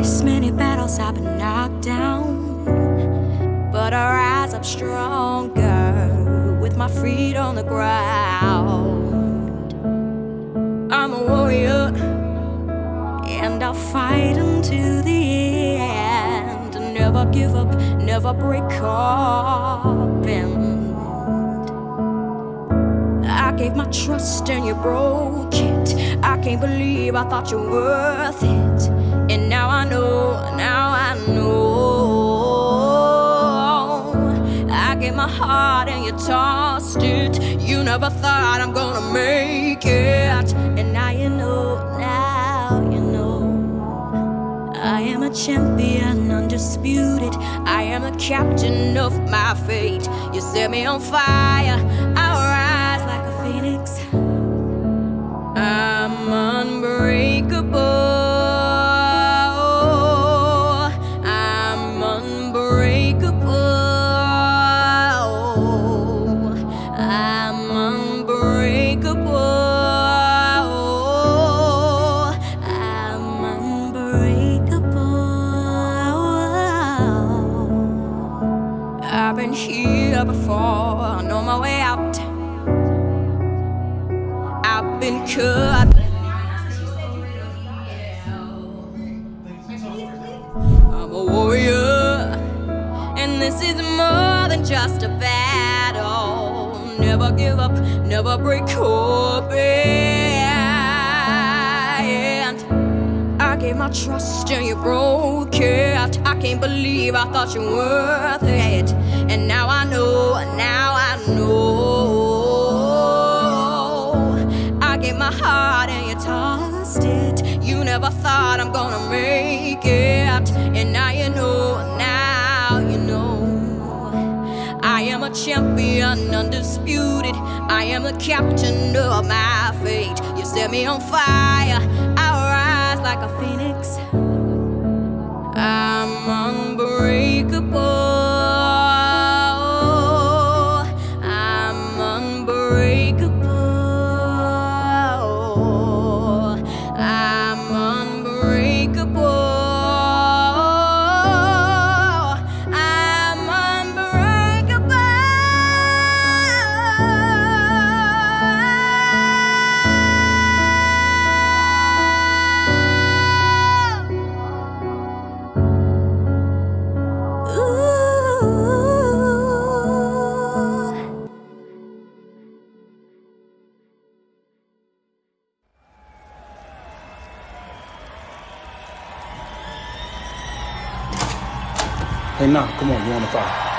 faced many battles, I've been knocked down, but I rise up stronger with my feet on the ground. I'm a warrior, and I'll fight until the end. Never give up, never break up, and I gave my trust and you broke it. I can't believe I thought you were worth it. And now I know, I gave my heart and you tossed it. You never thought I'm gonna make it. And now you know, I am a champion, undisputed. I am the captain of my fate. You set me on fire, I'll rise like a phoenix. I'm unbreakable. I'm unbreakable. I'm unbreakable. I'm unbreakable. I've been here before, I know my way out. I've been cut. I'm a warrior, and this is more than just a battle. Never give up, never break up, and I gave my trust and you broke it. I can't believe I thought you were worth it. And now I know, I gave my heart and you tossed it. You never thought I'm gonna make it. And now you know, I am a champion, undisputed. I am the captain of my fate. You set me on fire, I'll rise like a phoenix. I'm unbreakable. I'm unbreakable. I'm unbreakable. I'm unbreakable. Hey, nah, come on, you on the fire.